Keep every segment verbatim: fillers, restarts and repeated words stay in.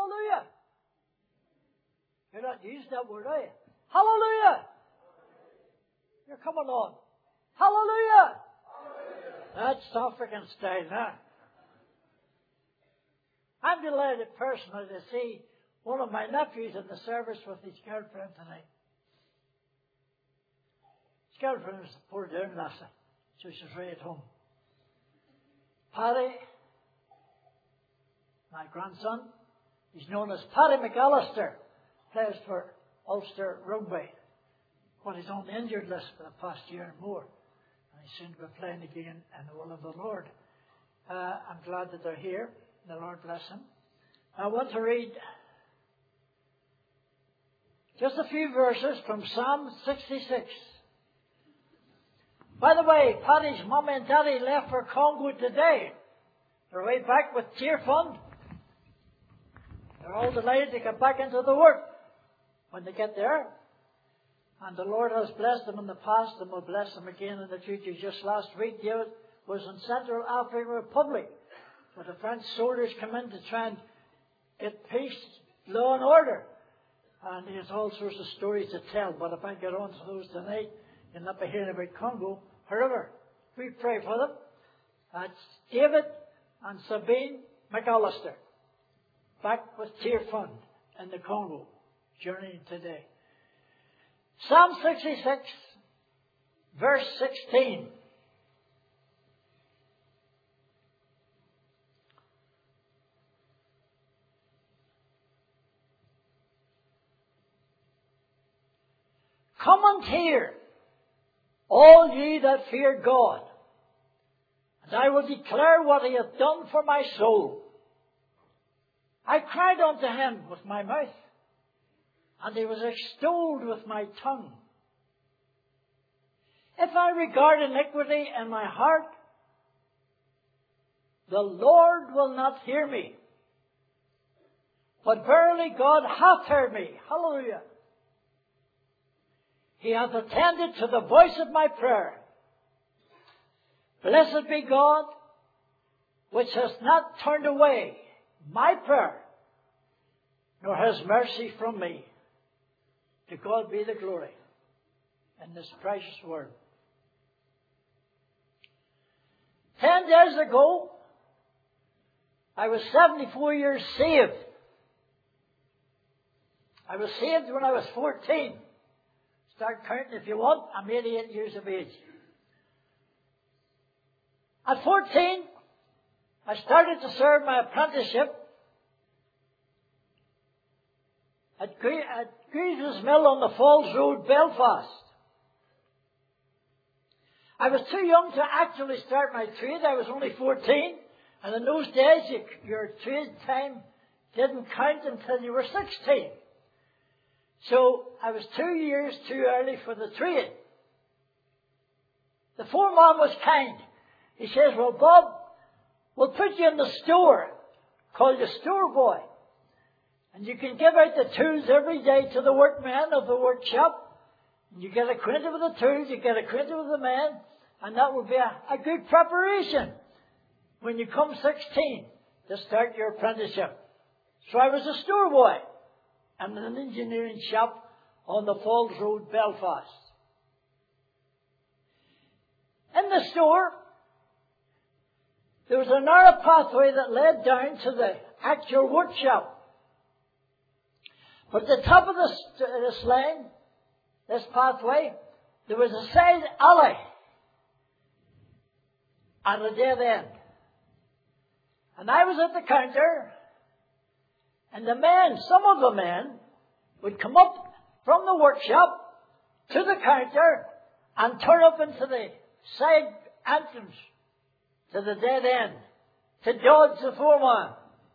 Hallelujah. You're not using that word, are you? Hallelujah. You're coming on. Hallelujah. Hallelujah. That's African style, huh? I'm delighted personally to see one of my nephews in the service with his girlfriend tonight. His girlfriend was poor down last night, so she's right at home. Paddy, my grandson, he's known as Paddy McAllister, plays for Ulster Rugby, but he's on the injured list for the past year and more. And he's soon to be playing again in the will of the Lord. Uh, I'm glad that they're here. The Lord bless them. I want to read just a few verses from Psalm sixty-six. By the way, Paddy's mum and daddy left for Congo today. They're way back with Tear Fund. They're all delighted to get back into the work when they get there. And the Lord has blessed them in the past and will bless them again in the future. Just last week, David was in Central African Republic, where the French soldiers come in to try and get peace, law and order. And he has all sorts of stories to tell. But if I get on to those tonight, you'll not be hearing about Congo. However, we pray for them. That's David and Sabine McAllister, back with Tear Fund in the Congo, journeying today. Psalm sixty-six, verse sixteen. Come and hear, all ye that fear God, and I will declare what he hath done for my soul. I cried unto him with my mouth, and he was extolled with my tongue. If I regard iniquity in my heart, the Lord will not hear me. But verily God hath heard me. Hallelujah. He hath attended to the voice of my prayer. Blessed be God, which has not turned away my prayer, nor has mercy from me. To God be the glory in this precious word. Ten days ago, I was seventy-four years saved. I was saved when I was fourteen. Start counting if you want. I'm eighty-eight years of age. At fourteen, I started to serve my apprenticeship at, Gre- at Greaves' Mill on the Falls Road, Belfast. I was too young to actually start my trade. I was only fourteen. And in those days, you, your trade time didn't count until you were sixteen. So I was two years too early for the trade. The foreman was kind. He says, well, Bob, we'll put you in the store, called the store boy. And you can give out the tools every day to the workmen of the workshop. And you get acquainted with the tools, you get acquainted with the men, and that will be a, a good preparation when you come sixteen to start your apprenticeship. So I was a store boy in an engineering shop on the Falls Road, Belfast. In the store, there was a narrow pathway that led down to the actual workshop. But at the top of this, this lane, this pathway, there was a side alley at a dead end. And I was at the counter, and the men, some of the men, would come up from the workshop to the counter and turn up into the side entrance to the dead end to dodge the foreman.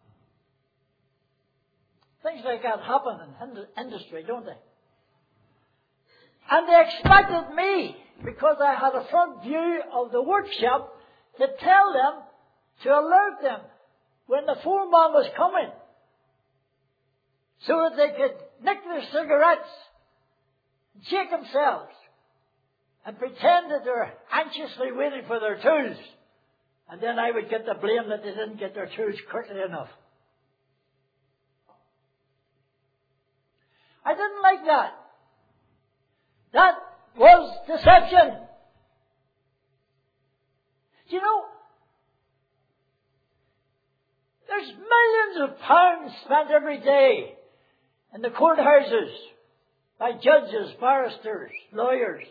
Things like that happen in industry, don't they? And they expected me, because I had a front view of the workshop, to tell them, to alert them when the foreman was coming, so that they could nick their cigarettes and shake themselves and pretend that they were anxiously waiting for their tools. And then I would get the blame that they didn't get their tools quickly enough. didn't like that. That was deception. Do you know, there's millions of pounds spent every day in the courthouses by judges, barristers, lawyers.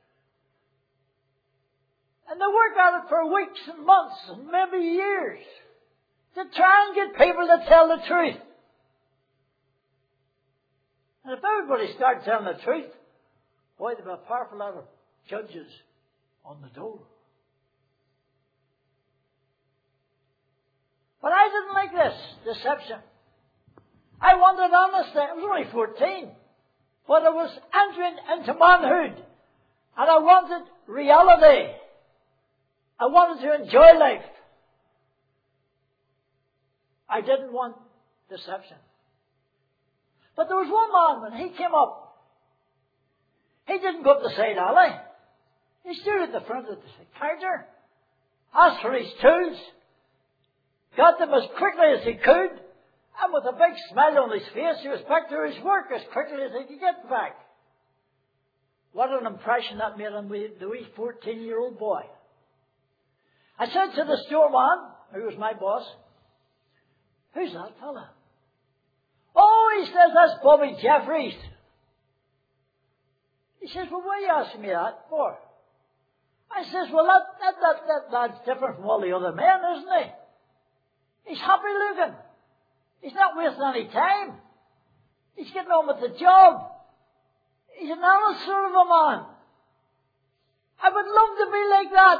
And they work at it for weeks and months and maybe years to try and get people to tell the truth. And if everybody started telling the truth, boy, there'd be a powerful lot of judges on the dole. But I didn't like this deception. I wanted honesty. I was only fourteen. But I was entering into manhood. And I wanted reality. I wanted to enjoy life. I didn't want deception. But there was one man, when he came up, he didn't go up the side alley. He stood at the front of the counter, asked for his tools, got them as quickly as he could, and with a big smile on his face, he was back to his work as quickly as he could get back. What an impression that made on me, the wee fourteen-year-old boy. I said to the storeman, who was my boss, "Who's that fella?" "Oh," he says, "that's Bobby Jeffries." He says, "Well, what are you asking me that for?" I says, "Well, that, that, that, that, that's different from all the other men, isn't he? He's happy looking. He's not wasting any time. He's getting on with the job. He's an honest sort of a man. I would love to be like that."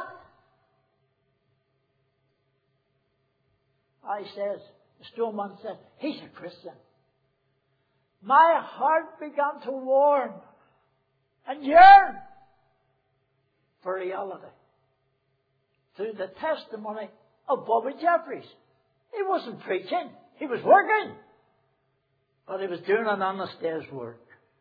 I says, the storeman said, "He's a Christian." My heart began to warm and yearn for reality through the testimony of Bobby Jeffries. He wasn't preaching. He was working. But he was doing an honest day's work.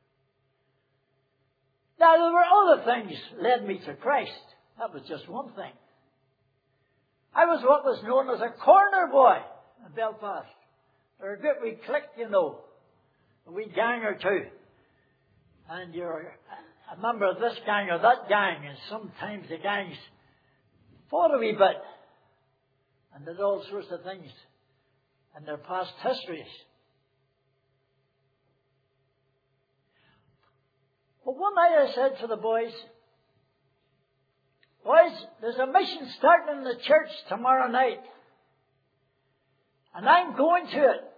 Now, there were other things led me to Christ. That was just one thing. I was what was known as a corner boy in Belfast. They're a good wee clique, you know. A wee gang or two. And you're a member of this gang or that gang. And sometimes the gangs fought a wee bit. And did all sorts of things in their past histories. But one night I said to the boys, "Boys, there's a mission starting in the church tomorrow night. And I'm going to it.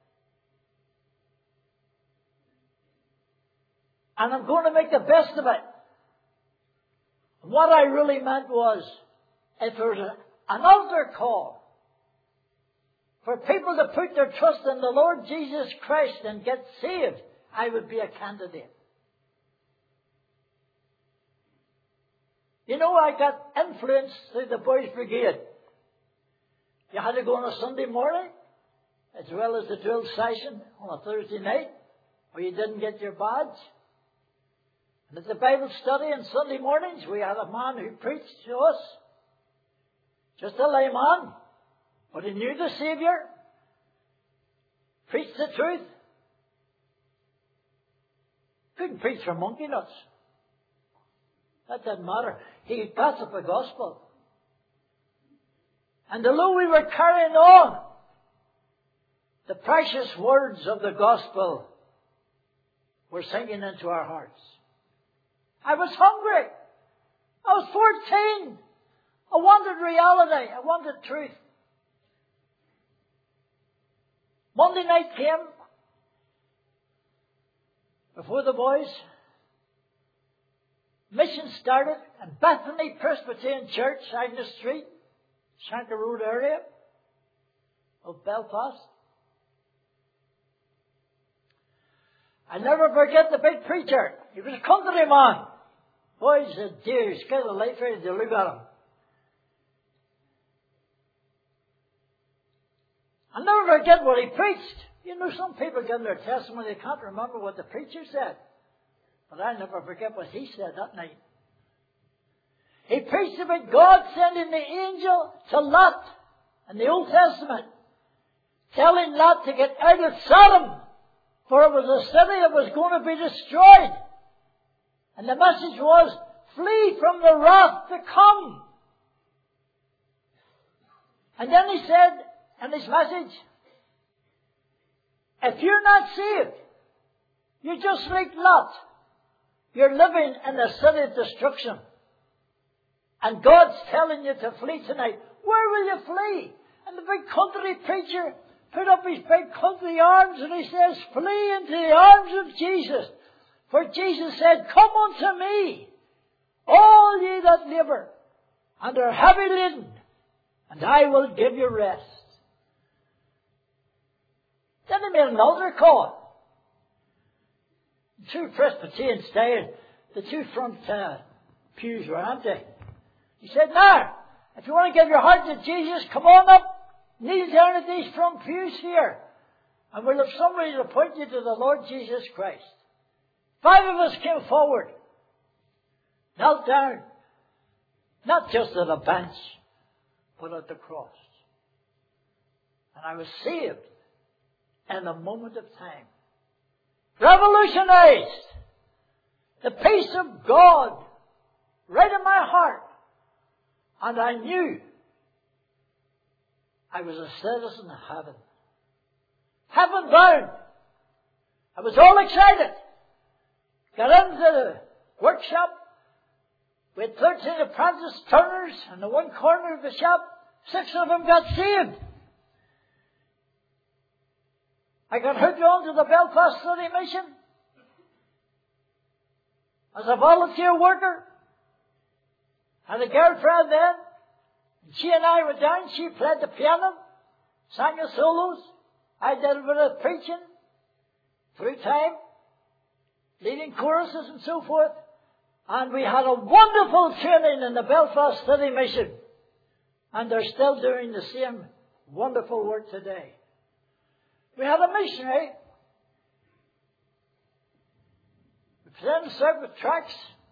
And I'm going to make the best of it." And what I really meant was, if there was a, an altar call for people to put their trust in the Lord Jesus Christ and get saved, I would be a candidate. You know, I got influenced through the Boys Brigade. You had to go on a Sunday morning, as well as the drill session on a Thursday night, or you didn't get your badge. And at the Bible study on Sunday mornings, we had a man who preached to us. Just a layman, but he knew the Saviour, preached the truth. Couldn't preach for monkey nuts. That didn't matter. He could gossip the gospel. And although we were carrying on the precious words of the gospel were sinking into our hearts. I was hungry. I was fourteen. I wanted reality. I wanted truth. Monday night came before the boys. Mission started in Bethany Presbyterian Church, Agnes Street, Shanker Road area of Belfast. I never forget the big preacher. He was a country man. Boys, a dear, he's got a life ready to look at him. I'll never forget what he preached. You know, some people give their testimony, they can't remember what the preacher said. But I'll never forget what he said that night. He preached about God sending the angel to Lot in the Old Testament, telling Lot to get out of Sodom For it was a city that was going to be destroyed. And the message was, flee from the wrath to come. And then he said in his message, if you're not saved, you're just like Lot. You're living in a city of destruction. And God's telling you to flee tonight. Where will you flee? And the big country preacher put up his big country arms and he says, flee into the arms of Jesus. For Jesus said, come unto me, all ye that labour and are heavy laden, and I will give you rest. Then he made an altar call. The two Presbyterian style, the two front uh, pews were empty. He said, now, if you want to give your heart to Jesus, come on up, kneel down at these front pews here, and we'll have somebody to point you to the Lord Jesus Christ. Five of us came forward, knelt down, not just at a bench, but at the cross. And I was saved in a moment of time. Revolutionized. The peace of God right in my heart. And I knew I was a citizen of heaven. Heaven bound. I was all excited. Got into the workshop. We had thirteen apprentice turners in the one corner of the shop. Six of them got saved. I got hooked on to the Belfast City Mission as a volunteer worker. Had a girlfriend then. And she and I went down. She played the piano, sang the solos. I did a bit of preaching through time, leading choruses and so forth. And we had a wonderful training in the Belfast City Mission. And they're still doing the same wonderful work today. We had a missionary. We put us out with tracts.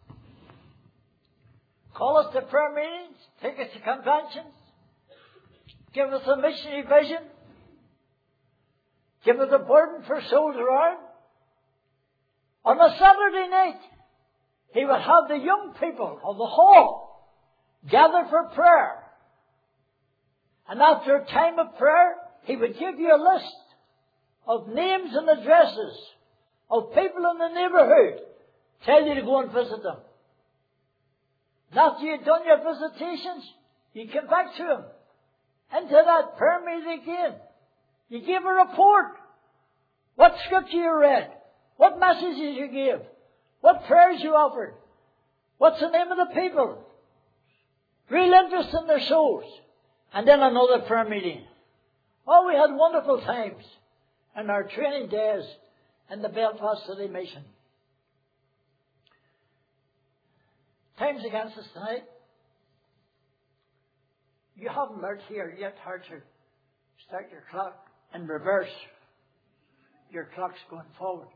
Call us to prayer meetings. Take us to conventions. Give us a missionary vision. Give us a burden for souls around. On a Saturday night, he would have the young people of the hall gather for prayer. And after a time of prayer, he would give you a list of names and addresses of people in the neighbourhood. Tell you to go and visit them. And after you'd done your visitations, you came back to him into that prayer meeting again. You gave a report. What scripture you read. What messages you gave. What prayers you offered. What's the name of the people. Real interest in their souls. And then another prayer meeting. Oh, we had wonderful times in our training days in the Belfast City Mission. Time's against us tonight. You haven't learned here yet how to start your clock in reverse. Your clock's going forward.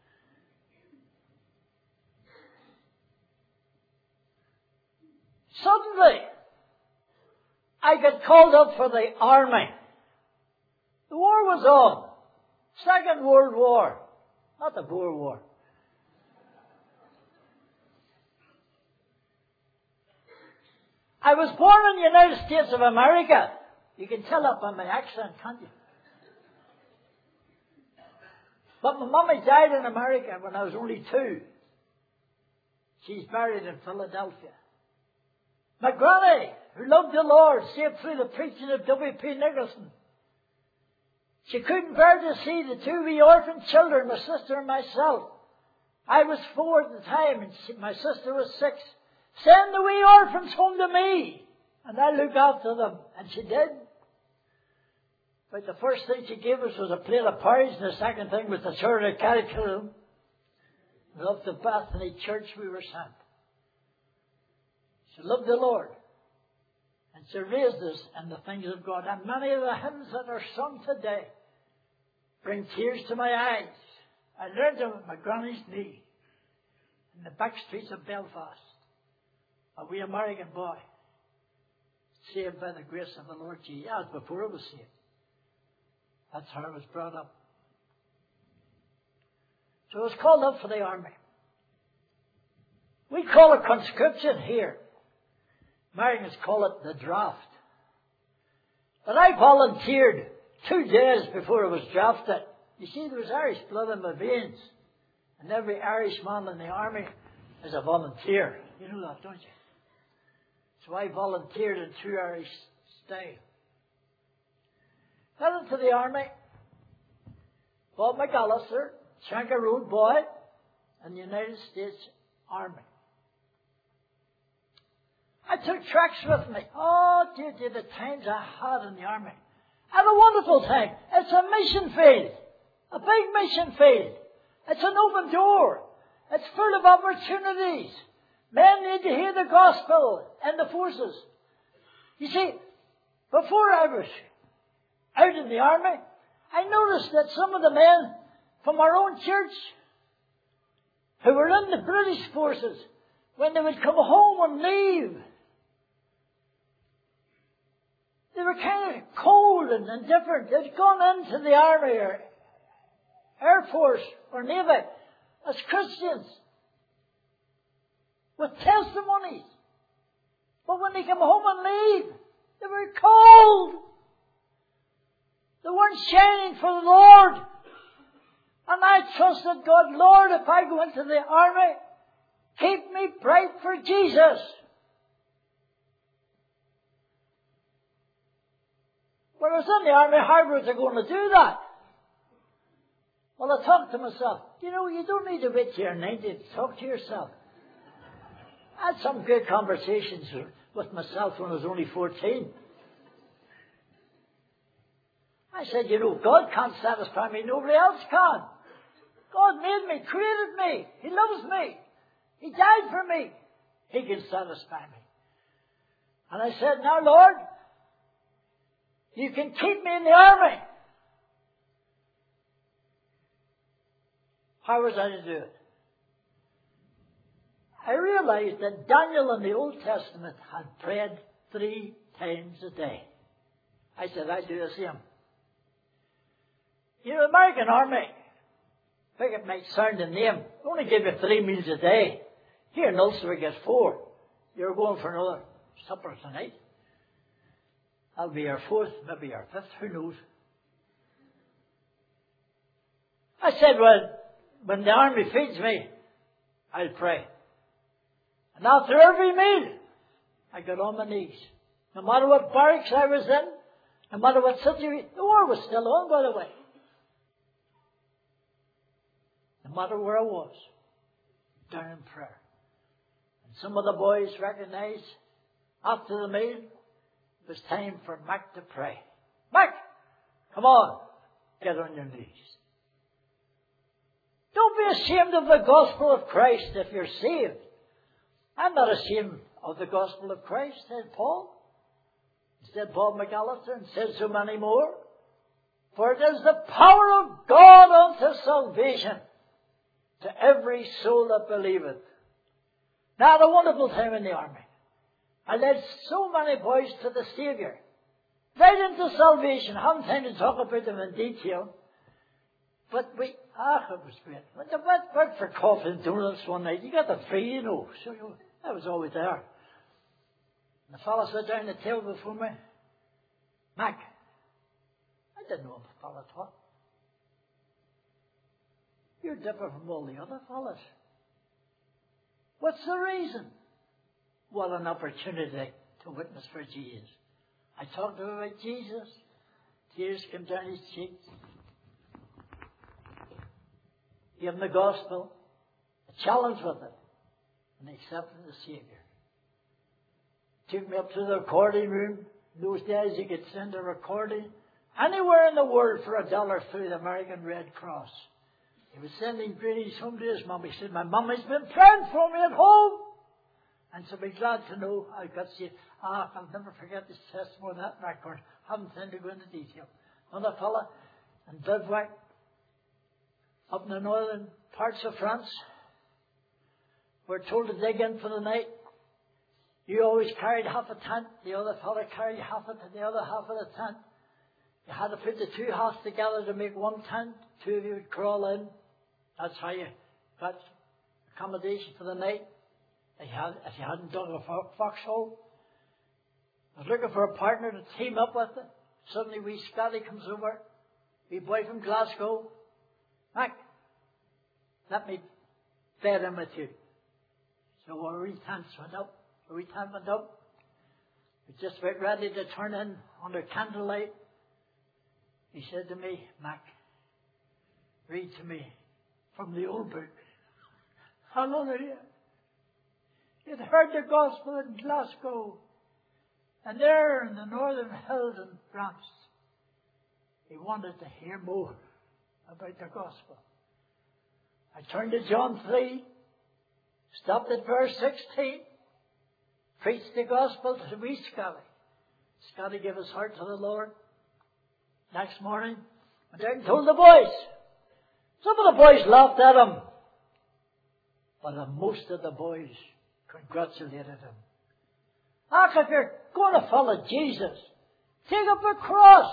Suddenly, I got called up for the army. The war was on. Second World War. Not the Boer War. I was born in the United States of America. You can tell that by my accent, can't you? But my mummy died in America when I was only two. She's buried in Philadelphia. My granny, who loved the Lord, saved through the preaching of W P Nicholson. She couldn't bear to see the two wee orphan children, my sister and myself. I was four at the time, and she, my sister was six. Send the wee orphans home to me, and I'll look after them. And she did. But the first thing she gave us was a plate of porridge, and the second thing was the Charter Catechism. And up to Bethany Church we were sent. She loved the Lord. And she raised us in the things of God. And many of the hymns that are sung today bring tears to my eyes. I learned them at my granny's knee in the back streets of Belfast. A wee American boy, saved by the grace of the Lord Jesus. As before I was saved. That's how I was brought up. So I was called up for the army. We call it conscription here. Americans call it the draft. But I volunteered two days before I was drafted. You see, there was Irish blood in my veins. And every Irishman in the army is a volunteer. You know that, don't you? So I volunteered in true Irish style. Got into the army. Bob McAllister, Shanker Road boy, in the United States Army. I took tracks with me. Oh, dear, dear, the times I had in the army. I had a wonderful time. It's a mission field. A big mission field. It's an open door. It's full of opportunities. Men need to hear the gospel in the forces. You see, before I was out in the army, I noticed that some of the men from our own church who were in the British forces, when they would come home and leave, they were kind of cold and indifferent. They'd gone into the army or Air Force or Navy as Christians with testimonies. But when they come home and leave, they were cold. They weren't shining for the Lord. And I trusted God, Lord, if I go into the army, keep me bright for Jesus. When I was in the army, how was I going to do that? Well, I thought to myself, you know, you don't need to wait till you're ninety to talk to yourself. I had some good conversations with myself when I was only fourteen. I said, you know, God can't satisfy me, nobody else can. God made me, created me. He loves me. He died for me. He can satisfy me. And I said, now, Lord, you can keep me in the army. How was I to do it? I realized that Daniel in the Old Testament had prayed three times a day. I said, I do the same. You know, the American Army, I think it might sound a name, only give you three meals a day. Here in Ulster we get four. You're going for another supper tonight. That'll be our fourth, maybe our fifth, who knows. I said, well, when the army feeds me, I'll pray. And after every meal, I got on my knees. No matter what barracks I was in, no matter what situation, the war was still on, by the way. No matter where I was, down in prayer. And some of the boys recognized after the meal, it was time for Mac to pray. Mac, come on, get on your knees. Don't be ashamed of the gospel of Christ if you're saved. I'm not ashamed of the gospel of Christ, said Paul. Said Paul McAllister, and said so many more. For it is the power of God unto salvation to every soul that believeth. Now, I had a wonderful time in the army. I led so many boys to the Saviour. Right into salvation. I haven't time to talk about them in detail. But we, ah, it was great. When they went, went for coffee and donuts one night, you got the free, you know. So you, I was always there. And the fellow sat down at the table before me. Mac, I didn't know what the fellow taught. You're different from all the other fellas. What's the reason? What an opportunity to witness for Jesus. I talked to him about Jesus. Tears came down his cheeks. Gave him the gospel, a challenge with it, and he accepted the Saviour. Took me up to the recording room. In those days you could send a recording anywhere in the world for a dollar through the American Red Cross. He was sending greetings home to his mum. He said, my mum has been praying for me at home. And so be glad to know I got saved. Ah, I'll never forget this testimony, that record. Haven't time to go into detail. Another fella in bivouac up in the northern parts of France. We're told to dig in for the night. You always carried half a tent. The other fellow carried half of the other half of the tent. You had to put the two halves together to make one tent. Two of you would crawl in That's how you got accommodation for the night. If you, had, if you hadn't dug a fo- foxhole. I was looking for a partner to team up with it. Suddenly wee Scotty comes over. Wee boy from Glasgow. Mac, let me bed in with you. So our wee tents went up. Our wee tent went up. We just about ready to turn in under candlelight. He said to me, Mac, read to me from the old book. Hallelujah. He'd heard the gospel in Glasgow. And there in the northern hills and Brants, he wanted to hear more about the gospel. I turned to John three, stopped at verse sixteen, preached the gospel to wee Scotty. Scotty gave his heart to the Lord. Next morning, went out and told the boys. Some of the boys laughed at him, but most of the boys congratulated him. Ah, if you're going to follow Jesus, take up a cross.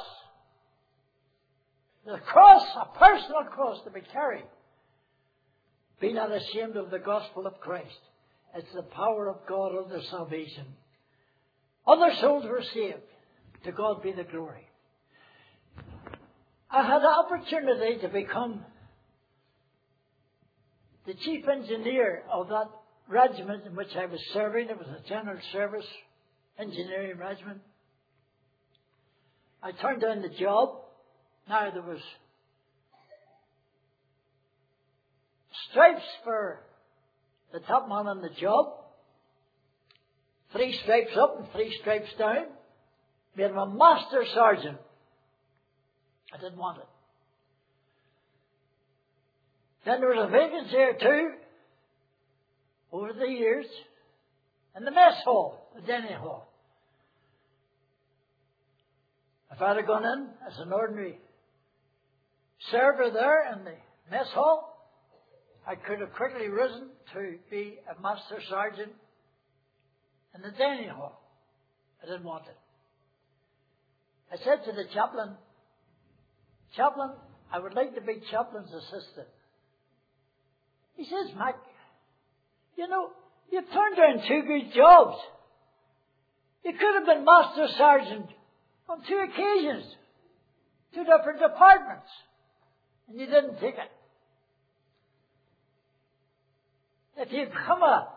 The cross, a personal cross to be carried. Be not ashamed of the gospel of Christ. It's the power of God unto salvation. Other souls were saved. To God be the glory. I had the opportunity to become the chief engineer of that regiment in which I was serving. It was a general service engineering regiment. I turned down the job. Now there was stripes for the top man on the job. Three stripes up and three stripes down. Made him a master sergeant. I didn't want it. Then there was a vacancy or two over the years in the mess hall, the dining hall. If I'd have gone in as an ordinary server there in the mess hall, I could have quickly risen to be a master sergeant in the dining hall. I didn't want it. I said to the chaplain, Chaplain, I would like to be chaplain's assistant. He says, Mac, you know, you've turned down two good jobs. You could have been master sergeant on two occasions, two different departments, and you didn't take it. If you become a,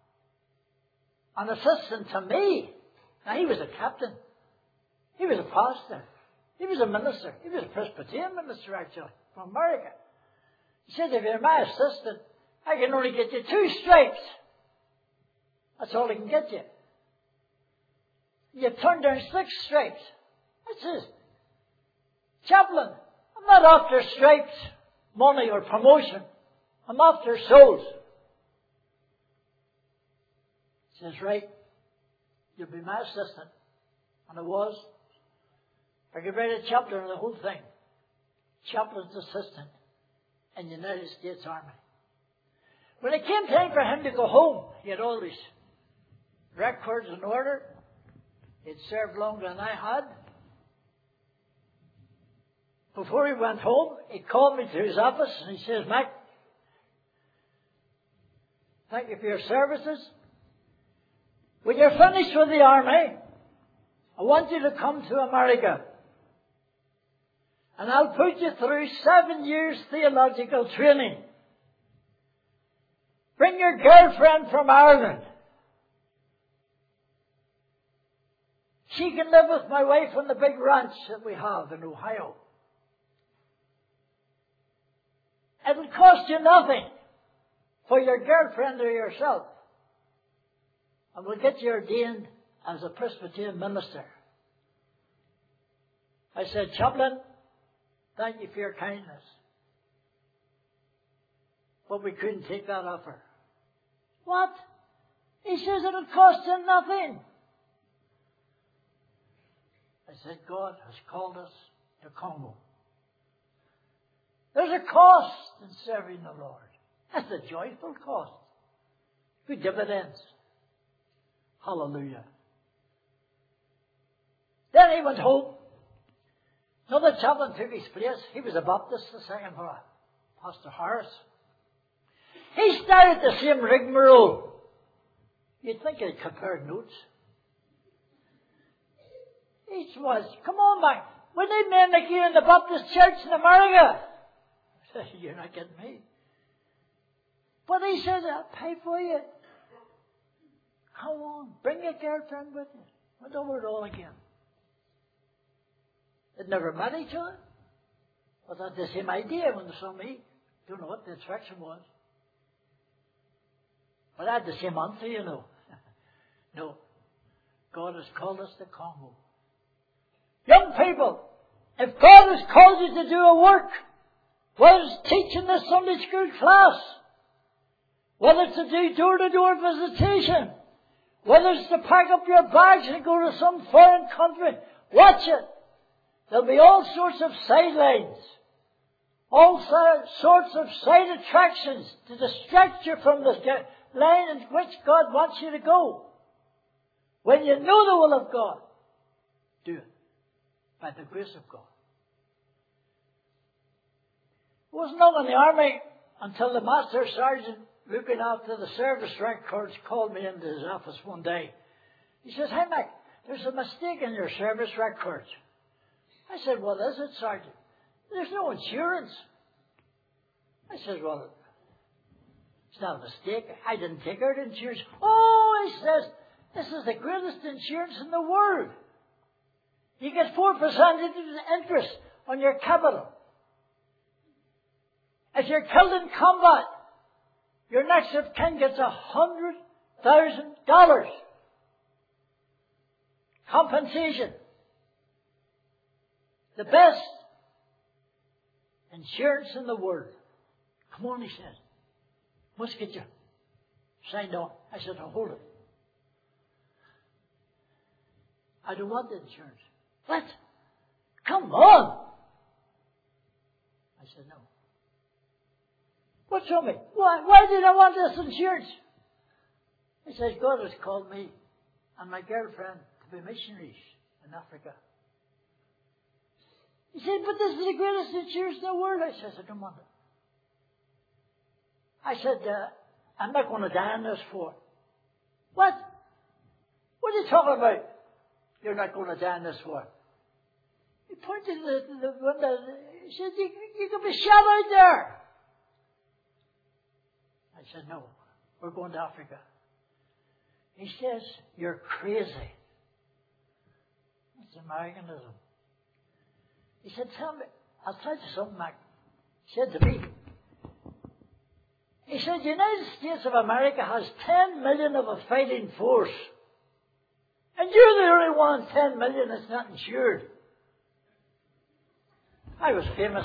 an assistant to me, now he was a captain, he was a pastor, he was a minister, he was a Presbyterian minister actually, from America. He said, if you're my assistant, I can only get you two stripes. That's all I can get you. You've turned down six stripes. I says, Chaplain, I'm not after stripes, money or promotion. I'm after souls. He says, right, you'll be my assistant. And I was. I could write a chapter on the whole thing. Chaplain's assistant in the United States Army. When it came time for him to go home, he had all his records in order. He'd served longer than I had. Before he went home, he called me to his office and he says, Mac, thank you for your services. When you're finished with the army, I want you to come to America. And I'll put you through seven years theological training. Bring your girlfriend from Ireland. She can live with my wife on the big ranch that we have in Ohio. It'll cost you nothing for your girlfriend or yourself. And we'll get you ordained as a Presbyterian minister. I said, Chaplain, thank you for your kindness. But we couldn't take that offer. What? He says it'll cost you nothing. I said, God has called us to Congo. There's a cost in serving the Lord. That's a joyful cost. Good dividends. Hallelujah. Then he went home. Another chaplain took his place. He was a Baptist, the second for Pastor Harris. He started the same rigmarole. You'd think he'd compare notes. He was, come on, Mike. We need men like you in the Baptist Church in America. I said, you're not getting me. But he said, I'll pay for you. Come on, bring your girlfriend with you. Went over it all again. They'd never met each other. But they had the same idea when they saw me. Don't know what the attraction was. But I had the same answer, you know. No. God has called us to Congo. Young people, if God has called you to do a work, whether it's teaching the Sunday school class, whether it's to do door-to-door visitation, whether it's to pack up your bags and go to some foreign country, watch it. There'll be all sorts of sidelines, all sorts of side attractions to distract you from the line in which God wants you to go. When you know the will of God, do it by the grace of God. It wasn't long in the army until the Master Sergeant looking after the service records called me into his office one day. He says, "Hey, Mac, there's a mistake in your service records." I said, "What is it, Sergeant?" "There's no insurance." I said, "Well, it's not a mistake. I didn't take out insurance." "Oh," he says, "this is the greatest insurance in the world. You get four percent interest on your capital. If you're killed in combat, your next of kin gets a hundred thousand dollars compensation. The best insurance in the world." "Come on," he said. "Must get you signed on." I said, "Oh, hold it. I don't want the insurance." "What? Come on." I said, "No." "What's wrong with me? Why, why did I want this insurance?" He says, "God has called me and my girlfriend to be missionaries in Africa." He said, "But this is the greatest insurance in the world." I said, "I don't want it." I said, uh, "I'm not going to die on this for." "What? What are you talking about? You're not going to die on this for?" He pointed to the, the window. He said, you, you could be shot out there." I said, "No, we're going to Africa." He says, "You're crazy." That's Americanism. He said, "Tell me, I'll tell you something, Mac." He said to me, he said, "The United States of America has ten million of a fighting force. And you're the only one, ten million that's not insured." I was famous.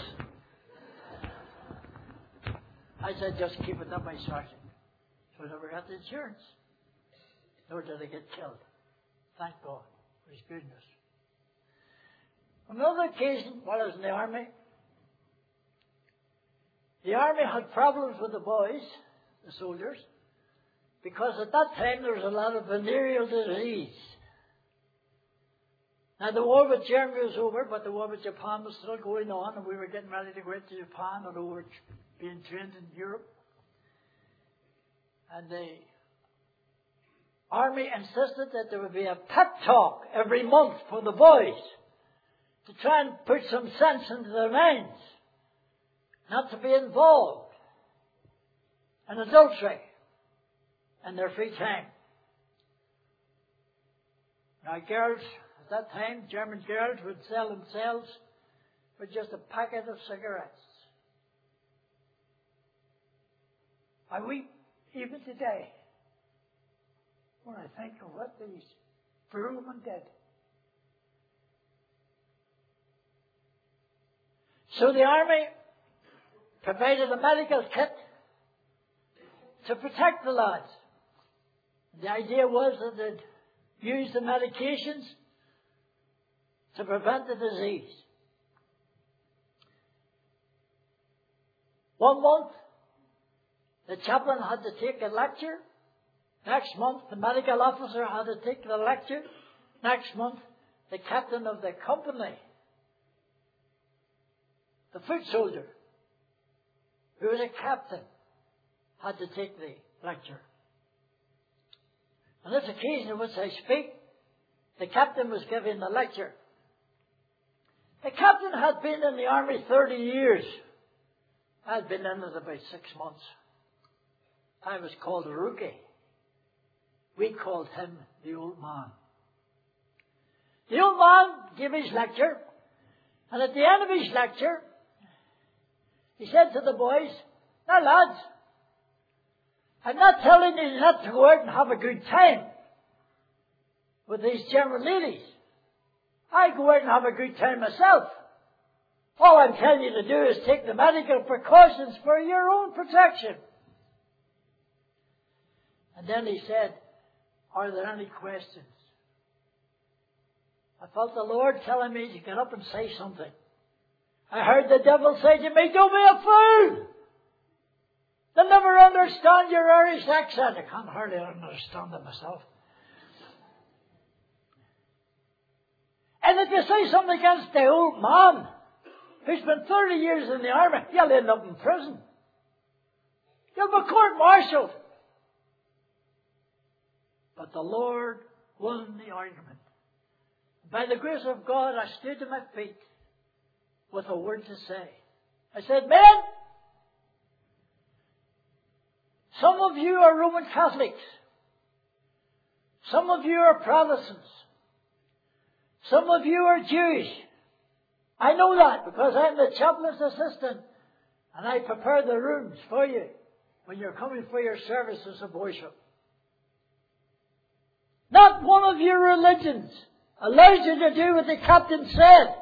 I said, "Just keep it that way, Sergeant." So I never got the insurance. Nor did I get killed. Thank God for His goodness. On another occasion, while I was in the army, the army had problems with the boys, the soldiers, because at that time there was a lot of venereal disease. Now the war with Germany was over, but the war with Japan was still going on, and we were getting ready to go into Japan, and we were being trained in Europe. And the army insisted that there would be a pep talk every month for the boys to try and put some sense into their minds, not to be involved in adultery in their free time. Now girls, at that time, German girls would sell themselves for just a packet of cigarettes. I weep even today when I think of what these women did. So the army provided a medical kit to protect the lads. The idea was that they'd use the medications to prevent the disease. One month, the chaplain had to take a lecture. Next month, the medical officer had to take the lecture. Next month, the captain of the company, the foot soldier, who was a captain, had to take the lecture. On this occasion on which I speak, the captain was giving the lecture. The captain had been in the army thirty years. I had been in it about six months. I was called a rookie. We called him the old man. The old man gave his lecture, and at the end of his lecture, he said to the boys, "Now lads, I'm not telling you not to go out and have a good time with these general ladies. I go out and have a good time myself. All I'm telling you to do is take the medical precautions for your own protection." And then he said, "Are there any questions?" I felt the Lord telling me to get up and say something. I heard the devil say to me, "Don't be a fool. They'll never understand your Irish accent." I can't hardly understand it myself. And if you say something against the old man who's been thirty years in the army, you'll end up in prison. You'll be court-martialed. But the Lord won the argument. By the grace of God, I stood to my feet with a word to say. I said, "Men, some of you are Roman Catholics. Some of you are Protestants. Some of you are Jewish. I know that because I'm the chaplain's assistant and I prepare the rooms for you when you're coming for your services of worship. Not one of your religions allows you to do what the captain said."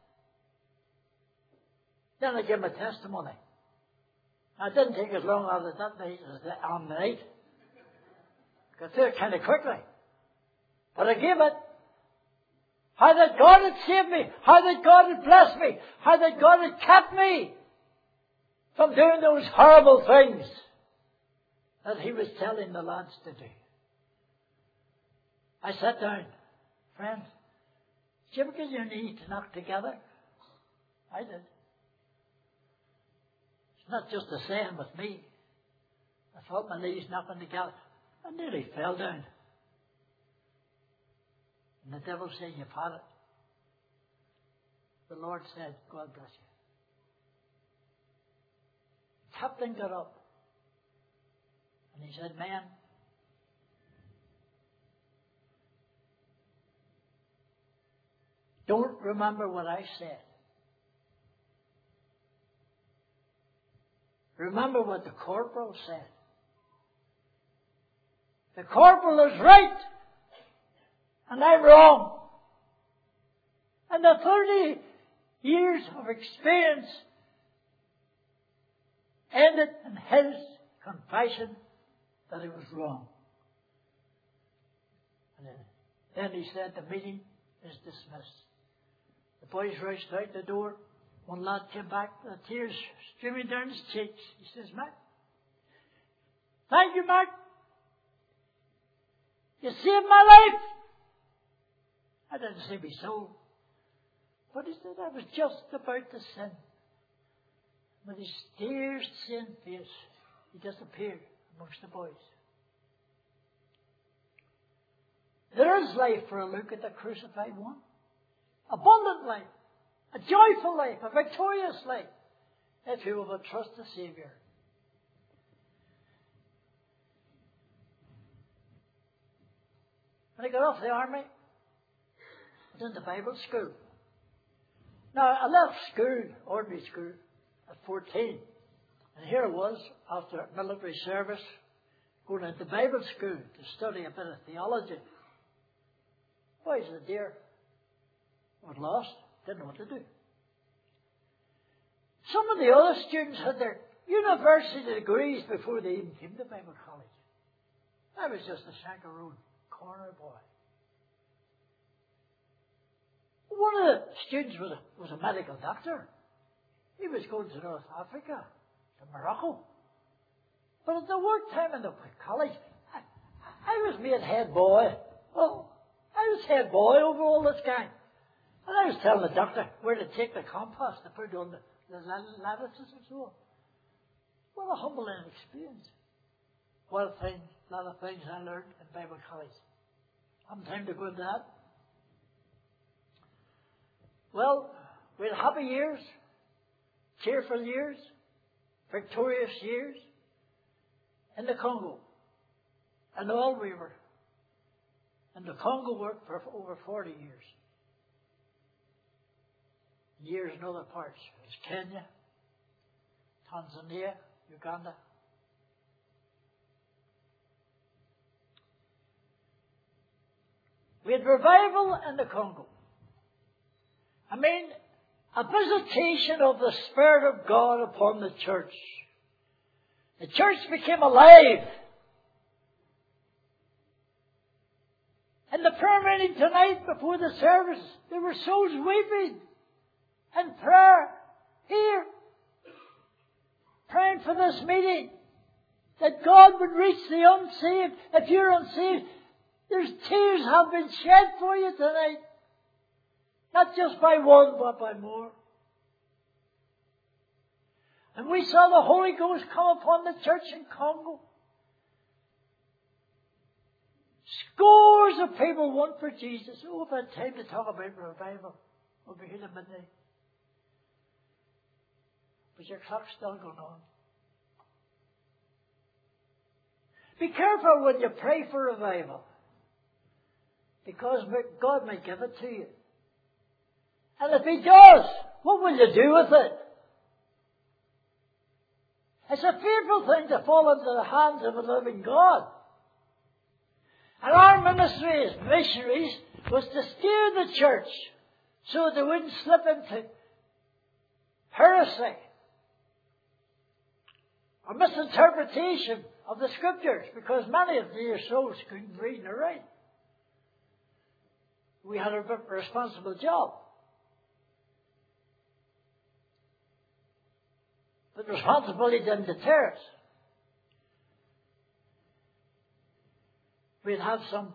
Then I gave my testimony. It didn't take as long as that night as the, on the night. I got through it kind of quickly. But I gave it. How that God had saved me. How that God had blessed me. How that God had kept me from doing those horrible things that He was telling the lads to do. I sat down. "Friends, did you ever get your knees to knock together?" I did. It's not just a saying with me. I felt my knees knocking together. I nearly fell down. And the devil said, "You've had it." The Lord said, "God bless you." The captain got up. And he said, "Man, don't remember what I said. Remember what the corporal said. The corporal is right, and I'm wrong. And the thirty years of experience ended in his confession that he was wrong." And then he said, "The meeting is dismissed." The boys rushed out the door. One lad came back, the tears streaming down his cheeks. He says, "Mac, thank you, Mac. You saved my life." I didn't say be so. But he said, "I was just about to sin." With his tear-stained face, he disappeared amongst the boys. There is life for a look at the crucified one. Abundant life. A joyful life. A victorious life. If you will trust the Saviour. When I got off the army, I was in the Bible school. Now, I left school, ordinary school, at fourteen. And here I was, after military service, going into Bible school to study a bit of theology. Boys and dear, I was lost, didn't know what to do. Some of the other students had their university degrees before they even came to Bible college. I was just a Shanker Road corner boy. One of the students was a, was a medical doctor. He was going to North Africa, to Morocco. But at the work time in the college, I, I was made head boy. Well, I was head boy over all this gang. And I was telling the doctor where to take the compost to put on the, the lattices and so on. What a humbling experience. What a thing, a lot of things I learned in Bible college. I haven't time to go into that. Well, we had happy years, cheerful years, victorious years in the Congo. And all we were in the Congo worked for over forty years. Years in other parts. It was Kenya, Tanzania, Uganda. We had revival in the Congo. I mean, a visitation of the Spirit of God upon the church. The church became alive. In the prayer meeting tonight before the service, there were souls weeping in prayer here, praying for this meeting, that God would reach the unsaved. If you're unsaved, there's tears have been shed for you tonight. Not just by one, but by more. And we saw the Holy Ghost come upon the church in Congo. Scores of people won for Jesus. Oh, if I had time to talk about revival over here at midnight. But your clock's still going on. Be careful when you pray for revival. Because God may give it to you. And if He does, what will you do with it? It's a fearful thing to fall into the hands of a living God. And our ministry as missionaries was to steer the church so that they wouldn't slip into heresy or misinterpretation of the Scriptures, because many of their souls couldn't read nor write. We had a responsible job. But responsibility didn't deter us. We'd have some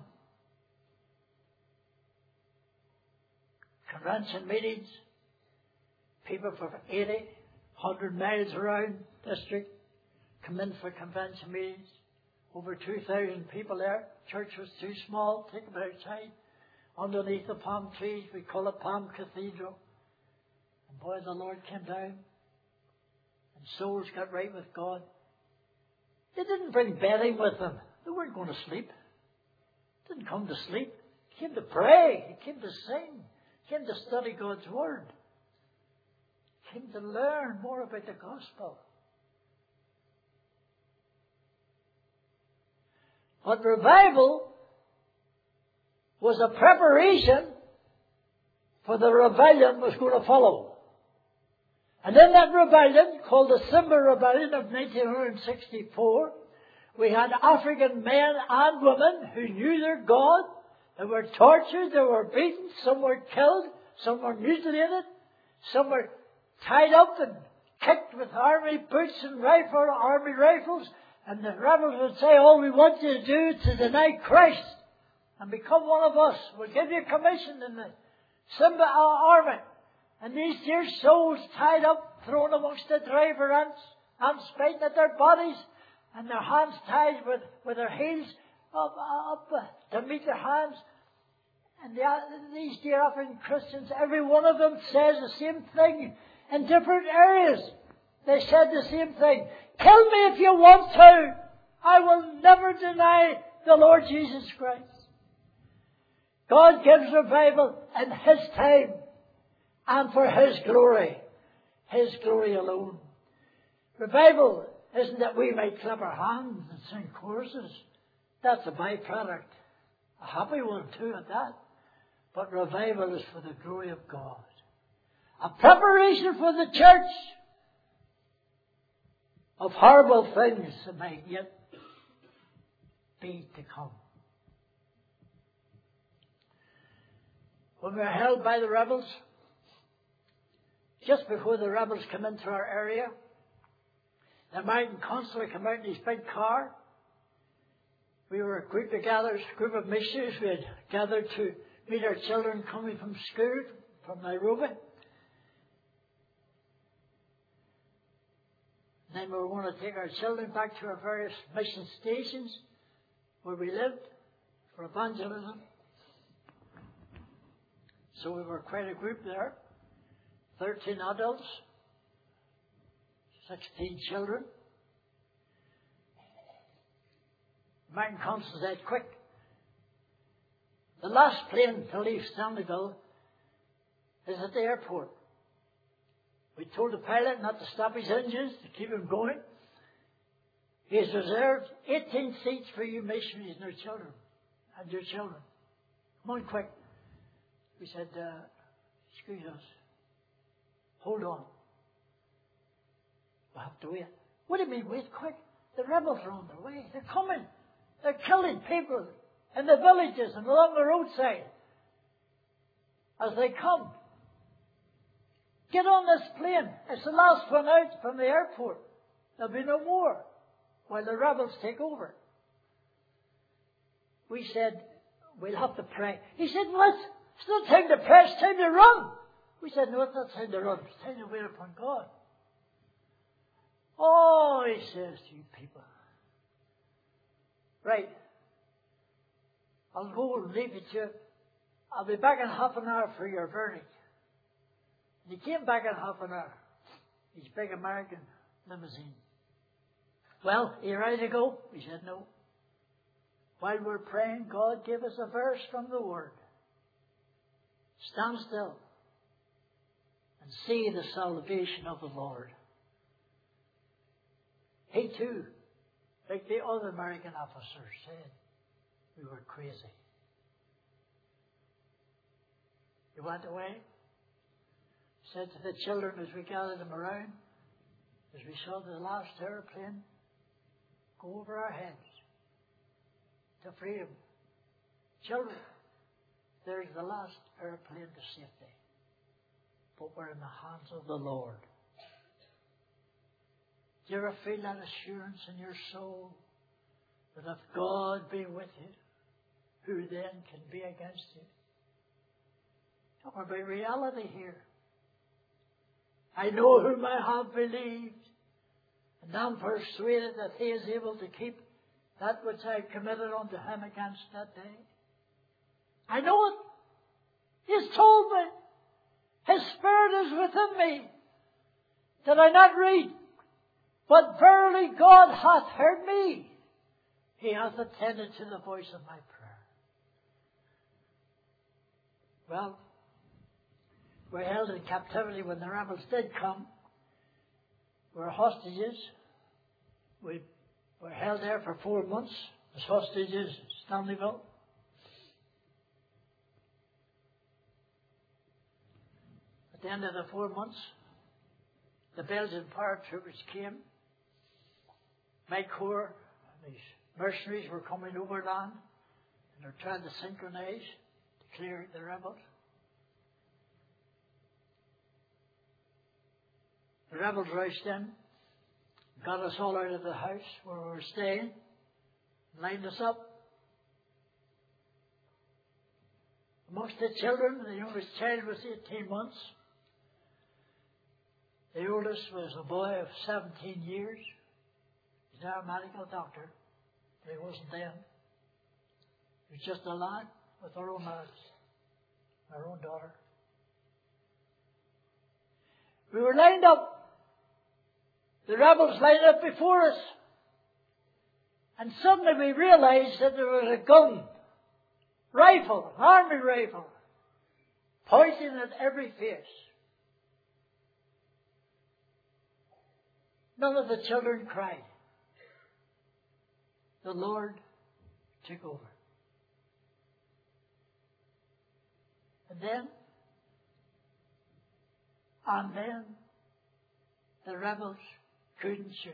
convention meetings, people from eighty, one hundred miles around district come in for convention meetings. Over two thousand people there. Church was too small. Take them outside. Underneath the palm trees, we call it Palm Cathedral. And boy, the Lord came down. And souls got right with God. They didn't bring bedding with them. They weren't going to sleep. They didn't come to sleep. They came to pray. They came to sing. They came to study God's Word. They came to learn more about the gospel. But revival was a preparation for the rebellion was going to follow. And in that rebellion, called the Simba Rebellion of nineteen sixty-four, we had African men and women who knew their God. They were tortured, they were beaten, some were killed, some were mutilated, some were tied up and kicked with army boots and rifle, army rifles. And the rebels would say, all we want you to do is to deny Christ and become one of us. We'll give you a commission in the Simba army. And these dear souls tied up, thrown amongst the driver ants, ants biting at their bodies, and their hands tied with, with their heels up, up uh, to meet their hands. And the, these dear African Christians, every one of them says the same thing in different areas. They said the same thing. Kill me if you want to. I will never deny the Lord Jesus Christ. God gives revival in His time and for His glory. His glory alone. Revival isn't that we might clap our hands and sing choruses. That's a byproduct. A happy one too at that. But revival is for the glory of God. A preparation for the church of horrible things that might yet be to come. When we were held by the rebels, just before the rebels came into our area, the American consul came out in his big car. We were a group together, a group of missionaries. We had gathered to meet our children coming from school from Nairobi. Then we were going to take our children back to our various mission stations where we lived for evangelism. So we were quite a group there. Thirteen adults, sixteen children. Martin Constance said, quick. The last plane to leave Stanleyville is at the airport. We told the pilot not to stop his engines, to keep him going. He has reserved eighteen seats for you missionaries and your children. And your children. Come on, quick. We said, uh, excuse us. Hold on. We'll have to wait. What do you mean, wait quick? The rebels are on their way. They're coming. They're killing people in the villages and along the roadside. As they come. Get on this plane. It's the last one out from the airport. There'll be no more while the rebels take over. We said, we'll have to pray. He said, what? It's not time to pray, it's time to run. We said, no, it's not time to run. It's time to wait upon God. Oh, he says to you people. Right. I'll go and leave you to it. I'll be back in half an hour for your verdict. And he came back in half an hour. His big American limousine. Well, are you ready to go? We said no. While we're praying, God gave us a verse from the Word. Stand still and see the salvation of the Lord. He too, like the other American officers, said we were crazy. He went away, said to the children as we gathered them around, as we saw the last airplane go over our heads to freedom. Children, there's the last airplane to safety. But we're in the hands of the Lord. Do you ever feel that assurance in your soul that if God be with you, who then can be against you? Talk about reality here. I know whom I have believed, and I'm persuaded that he is able to keep that which I committed unto him against that day. I know it. He's told me. His Spirit is within me. Did I not read? But verily God hath heard me. He hath attended to the voice of my prayer. Well, we're held in captivity when the rebels did come. We're hostages. We were held there for four months as hostages at Stanleyville. At the end of the four months, the Belgian paratroopers came. My corps and these mercenaries were coming overland, and they're trying to synchronize to clear out the rebels. The rebels rushed in, got us all out of the house where we were staying, lined us up. Amongst the children, the youngest child was eighteen months. The oldest was a boy of seventeen years. He's now a medical doctor, but he wasn't then. He was just a lad with our own lads, our own daughter. We were lined up. The rebels lined up before us. And suddenly we realized that there was a gun, rifle, an army rifle, pointing at every face. None of the children cried. The Lord took over. And then, and then, the rebels couldn't shoot.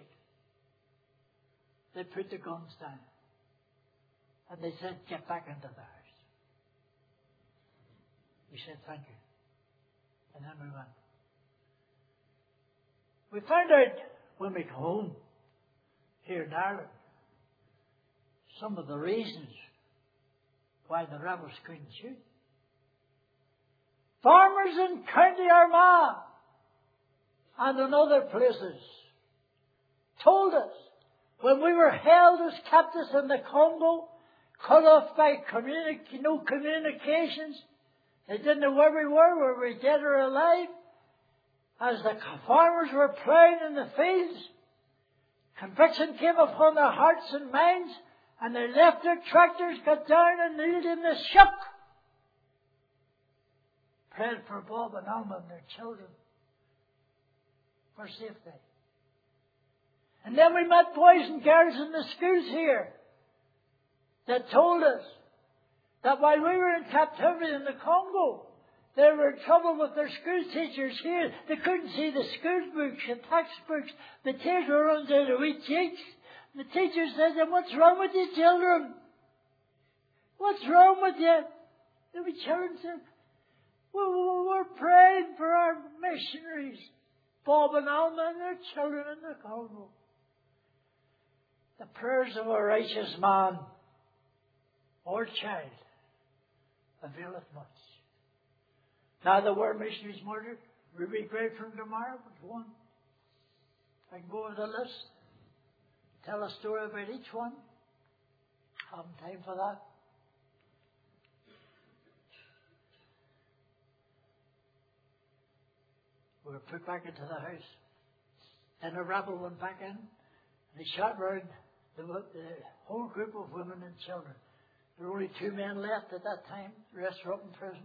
They put the guns down. And they said, get back into the house. We said, thank you. And then we went. We found out when we got home here in Ireland some of the reasons why the rebels couldn't shoot. Farmers in County Armagh and in other places told us when we were held as captives in the Congo, cut off by communi- no communications, they didn't know where we were, were we dead or alive. As the farmers were ploughing in the fields, conviction came upon their hearts and minds, and they left their tractors, got down and kneeled in the ship, prayed for Bob and Alma and their children for safety. And then we met boys and girls in the schools here that told us that while we were in captivity in the Congo, they were in trouble with their school teachers here. They couldn't see the school books and textbooks. The tears were running down their wee cheeks. The teacher said to them, "What's wrong with you children? What's wrong with you?" The wee children said, well, we're praying for our missionaries, Bob and Alma and their children in the Congo. The prayers of a righteous man or child availeth much. Now the word missionaries murdered. We read great from tomorrow, but one. I can go over the list, tell a story about each one. Haven't time for that. We were put back into the house. Then a rebel went back in, and he shot round the, the whole group of women and children. There were only two men left at that time. The rest were up in prison.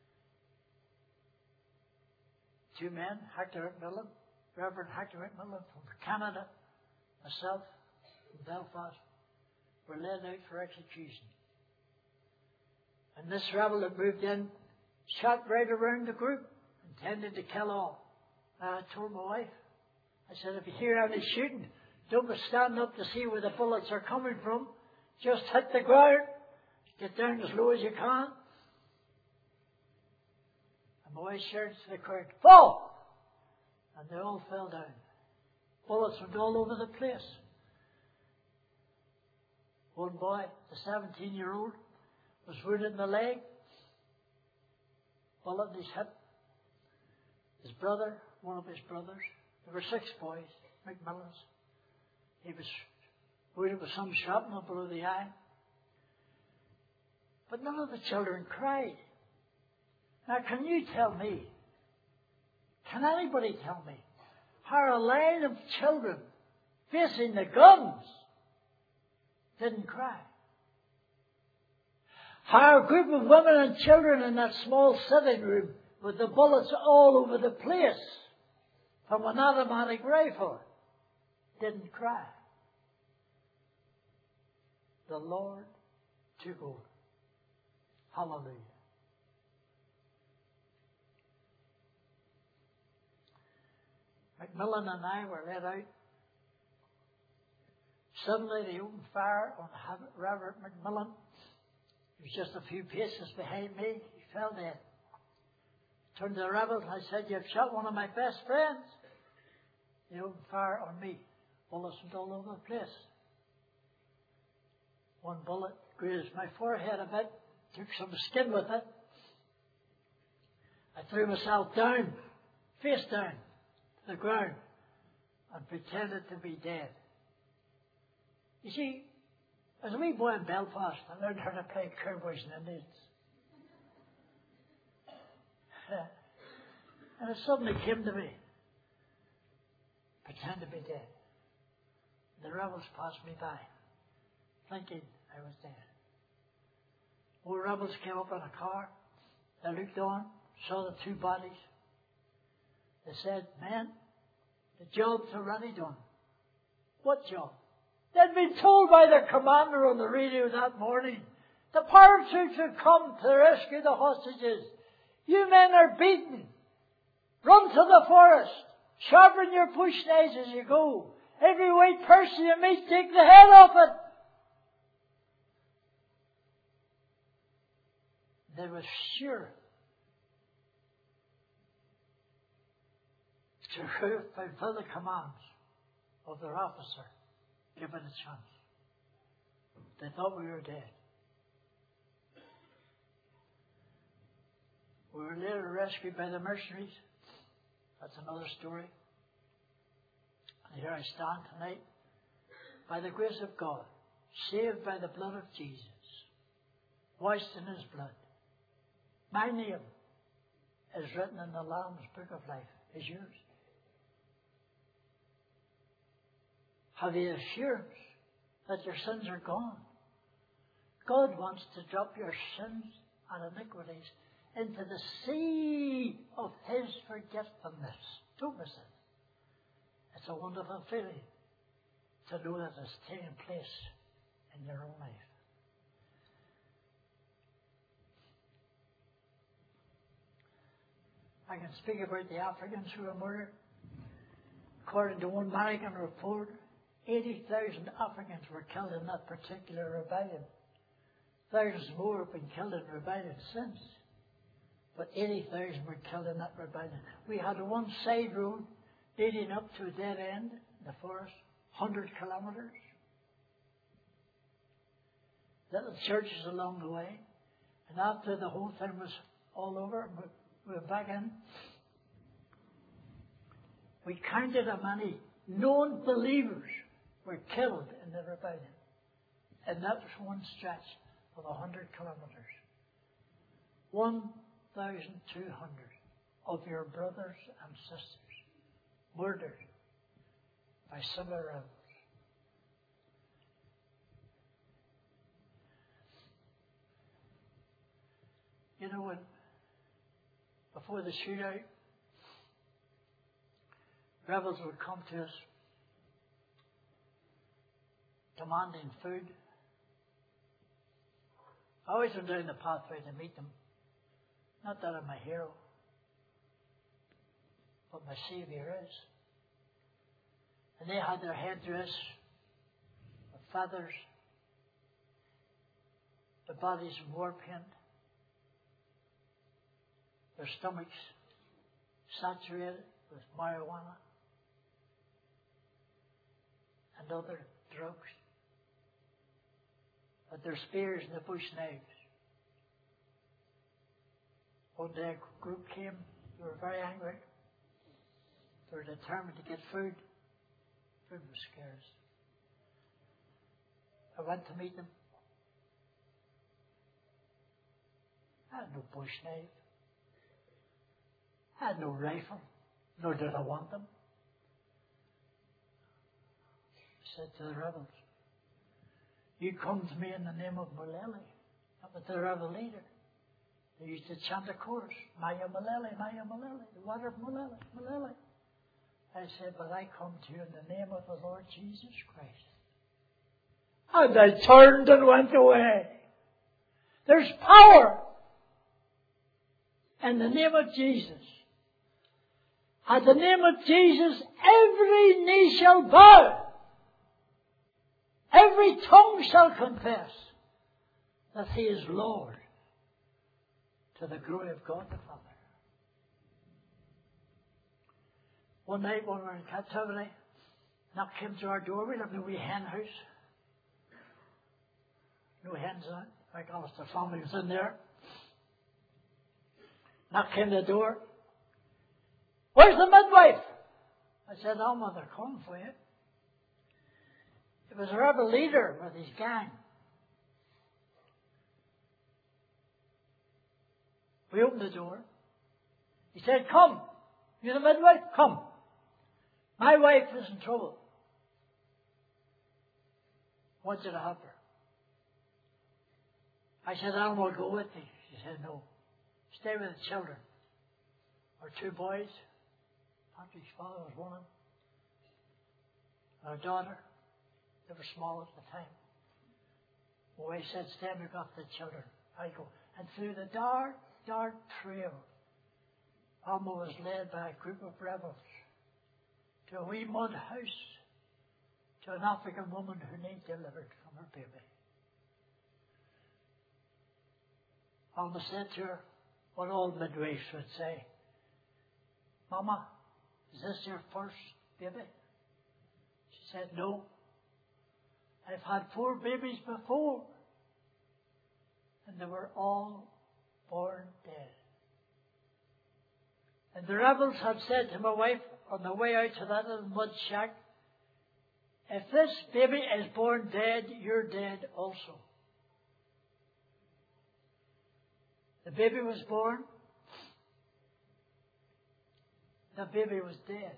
Two men, Hector McMillan, Reverend Hector McMillan from Canada, myself from Belfast, were led out for execution. And this rebel that moved in shot right around the group, intended to kill all. And I told my wife, I said, if you hear any shooting, don't be standing up to see where the bullets are coming from. Just hit the ground, get down as low as you can. And my wife shouted to the crowd, "Fall!" And they all fell down. Bullets went all over the place. One boy, the seventeen-year-old, was wounded in the leg. Bullet in his hip. His brother, one of his brothers, there were six boys, McMillans. He was wounded with some shrapnel below the eye. But none of the children cried. Now, can you tell me, can anybody tell me, how a line of children facing the guns didn't cry? How a group of women and children in that small sitting room with the bullets all over the place from an automatic rifle didn't cry? The Lord took over. Hallelujah. McMillan and I were let out. Suddenly they opened fire on Reverend McMillan. He was just a few paces behind me. He fell dead. Turned to the rebels. I said, "You've shot one of my best friends." They opened fire on me. Bullets went all over the place. One bullet grazed my forehead a bit, took some skin with it. I threw myself down, face down, to the ground, and pretended to be dead. You see, as a wee boy in Belfast, I learned how to play cowboys and Indians. And it suddenly came to me, pretend to be dead. The rebels passed me by, thinking I was dead. More rebels came up in a car. They looked on, saw the two bodies. They said, "Men, the job's already done." What job? They'd been told by their commander on the radio that morning, the paratroops had come to rescue the hostages. "You men are beaten. Run to the forest. Sharpen your bush knives as you go. Every white person you meet, take the head off it." They were sure to fulfill the commands of their officer, given a chance. They thought we were dead. We were later rescued by the mercenaries. That's another story. And here I stand tonight, by the grace of God, saved by the blood of Jesus, washed in His blood. My name is written in the Lamb's Book of Life. Is yours? Have the assurance that your sins are gone. God wants to drop your sins and iniquities into the sea of His forgetfulness. Don't miss it. It's a wonderful feeling to know that it's taking place in your own life. I can speak about the Africans who were murdered. According to one American report, eighty thousand Africans were killed in that particular rebellion. Thousands more have been killed in rebellion since. But eighty thousand were killed in that rebellion. We had a one side road leading up to a dead end in the forest, one hundred kilometres. Little churches along the way. And after the whole thing was all over, we were back in. We counted how many non-believers were killed in the rebellion. And that was one stretch of one hundred kilometres. one thousand two hundred of your brothers and sisters murdered by similar rebels. You know, when before the shootout, rebels would come to us demanding food. I always went down the pathway to meet them. Not that I'm a hero, but my Saviour is. And they had their headdress with feathers, their bodies in war paint, their stomachs saturated with marijuana and other drugs, with their spears and the bush knives. One day a group came, they were very angry. They were determined to get food. Food was scarce. I went to meet them. I had no bush knife. I had no rifle, nor did I want them. I said to the rebels, you come to me in the name of Mulele. That was the rebel leader. They used to chant a chorus, Maya Mulele, Maya Mulele, the water of Mulele, Mulele. I said, but I come to you in the name of the Lord Jesus Christ. And they turned and went away. There's power in the name of Jesus. At the name of Jesus, every knee shall bow. Every tongue shall confess that He is Lord, to the glory of God the Father. One night when we were in captivity, knock came to our door. We lived in a wee hen house. No hens in it. My God, the family was in there. Knock came to the door. Where's the midwife? I said, oh, mother, come for you. It was a rebel leader with his gang. We opened the door. He said, come. You're the midwife? Come. My wife is in trouble. I want you to help her. I said, I will go with you. She said, no. Stay with the children. Our two boys. Patrick's father was one of them. Our daughter. They were small at the time. Well, he said, stay and look after the children. I go. And through the dark, dark trail, Alma was led by a group of rebels to a wee mud house, to an African woman who needed delivered from her baby. Alma said to her, what all midwives would say, Mama, is this your first baby? She said, no. I've had four babies before, and they were all born dead. And the rebels had said to my wife on the way out to that little mud shack, if this baby is born dead, you're dead also. The baby was born. The baby was dead.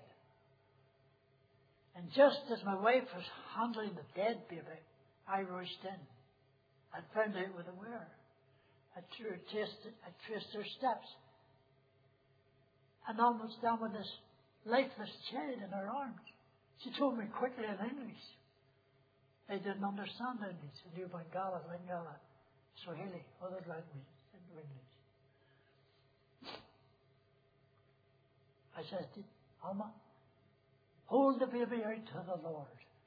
And just as my wife was handling the dead baby, I rushed in. I found out where they were. I traced, I traced their steps. And almost down with this lifeless child in her arms. She told me quickly in English. They didn't understand English. They knew Bangala, Lingala, Swahili, other languages in English. I said, Alma, hold the baby out to the Lord.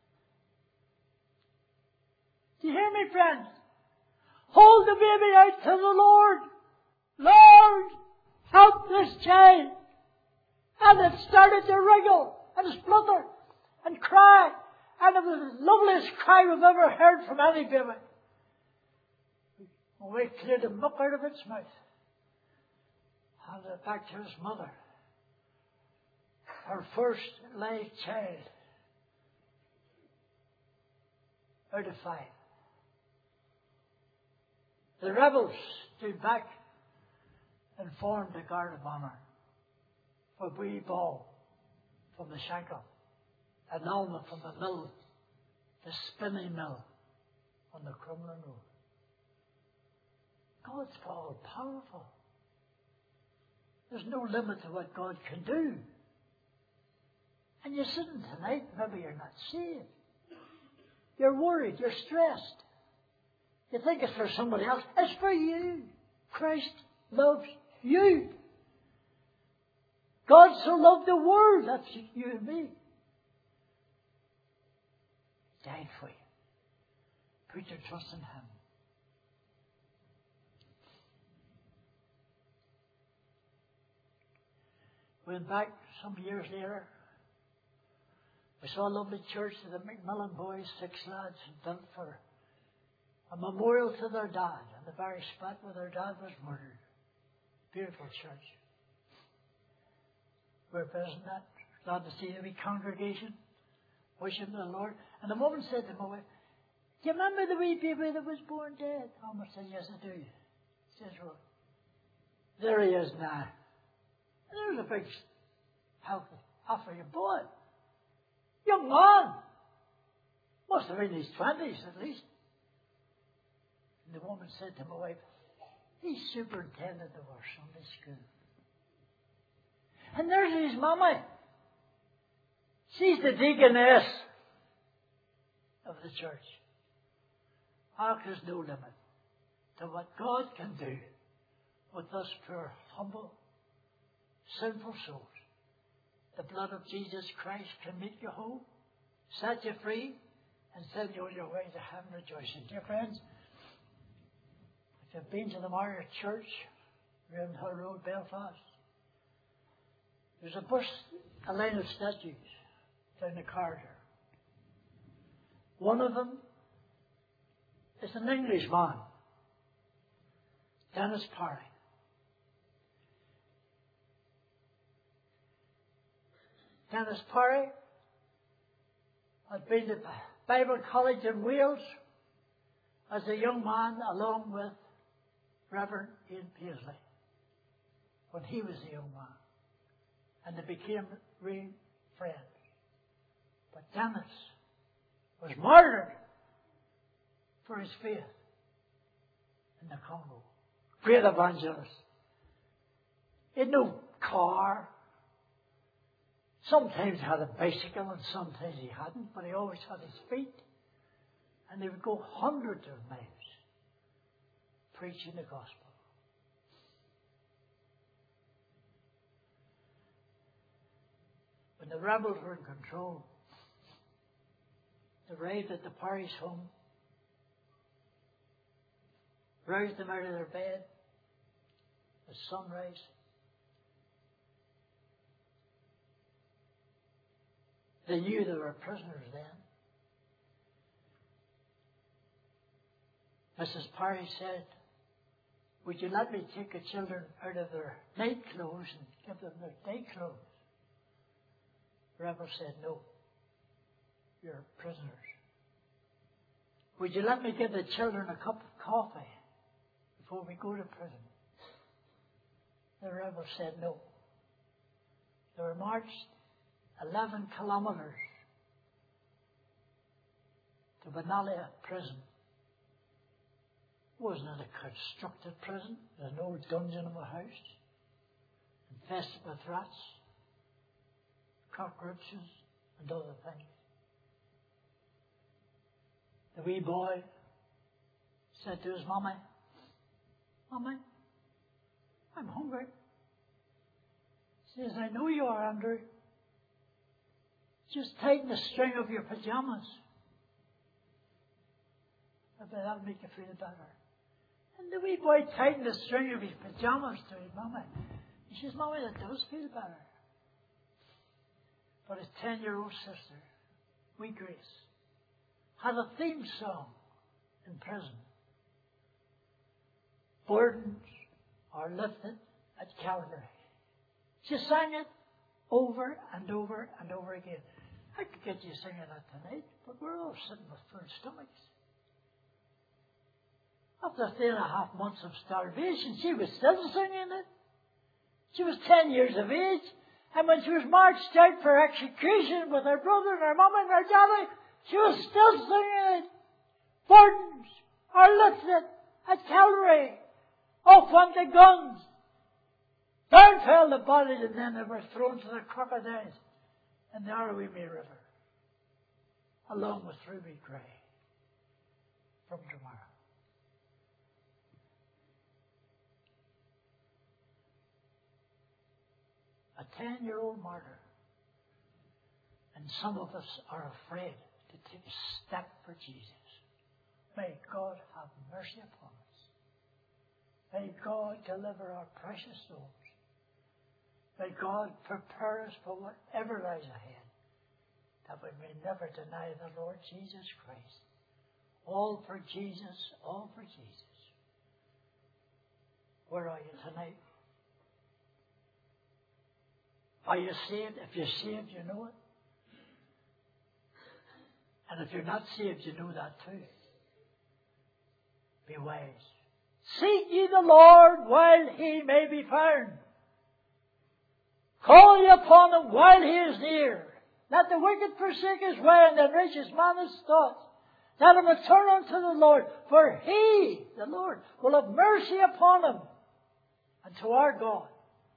Do you hear me, friends? Hold the baby out to the Lord. Lord, help this child. And it started to wriggle and splutter and cry. And it was the loveliest cry we've ever heard from any baby. And we cleared the muck out of its mouth. Handed it back to its mother. Her first live child. Out of five. The rebels stood back and formed a guard of honor for wee Ball from the Shankill and Alma from the mill, the spinning mill on the Crumlin Road. God's all powerful. There's no limit to what God can do. And you're sitting tonight, maybe you're not saved. You're worried, you're stressed. You think it's for somebody else. It's for you. Christ loves you. God so loved the world, that's you and me. He died for you. Put your trust in Him. Went back some years later. We saw a lovely church that the McMillan boys, six lads, had built for a memorial to their dad on the very spot where their dad was murdered. Beautiful church. We're visiting that. Glad to see the wee congregation worshiping the Lord. And the woman said to my wife, do you remember the wee baby that was born dead? Alma said, yes, I do. She says, well, there he is now. And there's a big, healthy, healthy boy. Young man. Must have been in his twenties at least. And the woman said to my wife, he's superintendent of our Sunday school. And there's his mama. She's the deaconess of the church. Ah, there's no limit to what God can do with us poor, humble, sinful souls. The blood of Jesus Christ can make you whole, set you free, and send you on your way to heaven rejoicing. Dear friends, if you've been to the Marriott Church, Ravenhill Road, Belfast, there's a bus, a line of statues down the corridor. One of them is an Englishman, Dennis Parry. Dennis Parry had been to Bible College in Wales as a young man along with Reverend Ian Paisley when he was a young man. And they became real friends. But Dennis was martyred for his faith in the Congo. Great evangelist. He had no car. Sometimes he had a bicycle and sometimes he hadn't, but he always had his feet. And they would go hundreds of miles preaching the gospel. When the rebels were in control, they arrived at the Parry's home, roused them out of their bed at sunrise. They knew they were prisoners then. Missus Parry said, would you let me take the children out of their night clothes and give them their day clothes? The rebel said no. You're prisoners. Would you let me give the children a cup of coffee before we go to prison? The rebels said no. They were marched eleven kilometers to Benalia prison. Wasn't it a constructed prison? There's no dungeon of a house, infested with rats, cockroaches, and other things. The wee boy said to his mommy, Mommy, I'm hungry. He says, I know you are, Andrew. Just tighten the string of your pajamas. I bet that'll make you feel better. And the wee boy tightened the string of his pajamas to his mommy. He says, Mommy, that does feel better. But his ten-year-old sister, wee Grace, had a theme song in prison. Burdens are lifted at Calvary. She sang it over and over and over again. I could get you singing that tonight, but we're all sitting with full stomachs. After three and a half months of starvation, she was still singing it. She was ten years of age, and when she was marched out for execution with her brother and her mum and her daddy, she was still singing it. Burdens are lifted at Calvary. Off went the guns. Down fell the bodies, and then they were thrown to the crocodiles in the Arawimi River, along with Ruby Gray from tomorrow. A ten-year-old martyr. And some of us are afraid to take a step for Jesus. May God have mercy upon us. May God deliver our precious souls. May God prepare us for whatever lies ahead, that we may never deny the Lord Jesus Christ. All for Jesus, all for Jesus. Where are you tonight? Are you saved? If you're saved, you know it. And if you're not saved, you know that too. Be wise. Seek ye the Lord while he may be found. Call ye upon him while he is near. Let the wicked forsake his way, and the righteous man his thoughts. Let him return unto the Lord, for he, the Lord, will have mercy upon him, and to our God.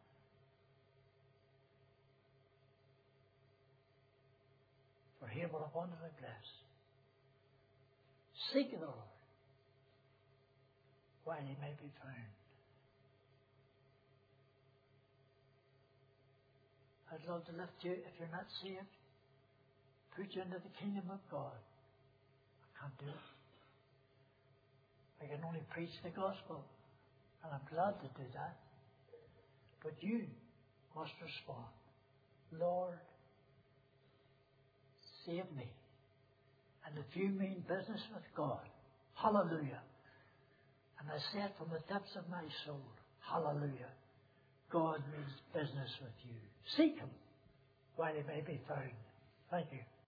For he will abundantly bless. Seek the Lord while he may be found. I'd love to lift you, if you're not saved, put you into the kingdom of God. I can't do it. I can only preach the gospel, and I'm glad to do that. But you must respond. Lord, save me. And if you mean business with God, hallelujah. And I say it from the depths of my soul, hallelujah. God means business with you. Seek him while he may be found. Thank you.